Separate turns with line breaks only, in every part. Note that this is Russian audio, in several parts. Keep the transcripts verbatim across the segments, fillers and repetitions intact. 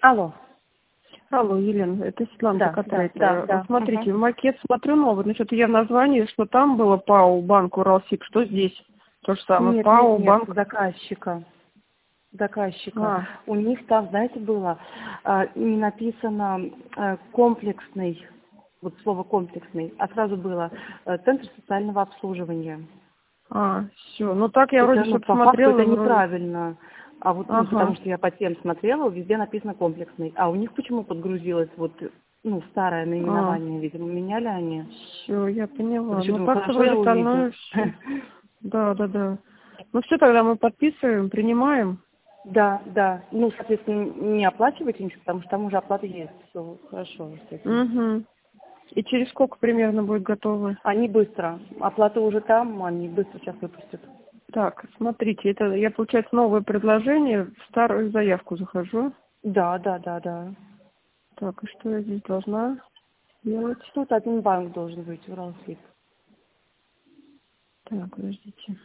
Алло.
Алло, Елена, это Светлана
Да,
Закатрайт.
да, да, да.
Смотрите,
Угу.
макет смотрю новый, значит, я в названии, что там было ПАО, банк Уралсиб, что здесь? То же самое,
Нет, нет,
ПАО,
нет,
банк.
заказчика. Заказчика.
А,
У них там, знаете, было а, не написано а, комплексный, вот слово комплексный, а сразу было а, Центр социального обслуживания.
а, все. Ну так я
Это,
вроде
ну,
что
по факту
посмотрела,
это
вроде.
неправильно. А вот, ну, потому
Ага.
что я по тем смотрела, везде написано комплексный. А у них почему подгрузилось вот, ну, старое
А,
наименование, видимо, меняли они.
все, я
Вот
поняла.
еще
Ну
думаю,
так-то
хорошо я
вроде
увижу.
остальное все. Да, да, да. Ну все, тогда мы подписываем, принимаем.
Да, да. Ну, соответственно, не оплачивайте ничего, потому что там уже оплата есть. Все хорошо с этим.
Угу. И через сколько примерно будет готово?
Они быстро. Оплата уже там, они быстро сейчас выпустят.
Так, смотрите, это я, получается, новое предложение, в старую заявку захожу.
Да, да, да, да.
Так, и что я здесь должна делать?
Тут один банк должен быть, Уралсиб.
Так, подождите.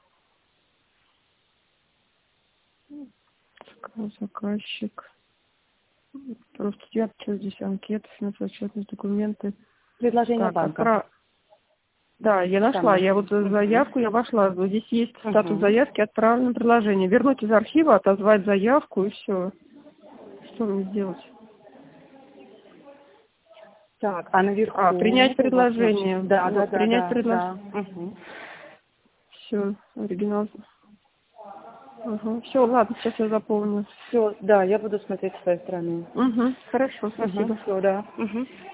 Заказ, заказчик. Просто я что здесь анкета, финансово-отчетные документы.
Предложение
Так,
банка.
отправ... Да, я нашла.
Самое.
Я вот за заявку я вошла. Вот здесь есть статус
Угу.
заявки, отправлено предложение. Вернуть из архива, отозвать заявку и все. Что мне сделать?
Так, а наверху
А, принять
у вас, значит,
предложение.
да, да,
Вот,
да,
принять
да,
предложение.
да. Угу.
Все, оригинал. Ага. Все, ладно, сейчас я заполню.
Все, да, я буду смотреть с своей стороны.
Угу, хорошо,
Угу,
спасибо.
все, да. Угу.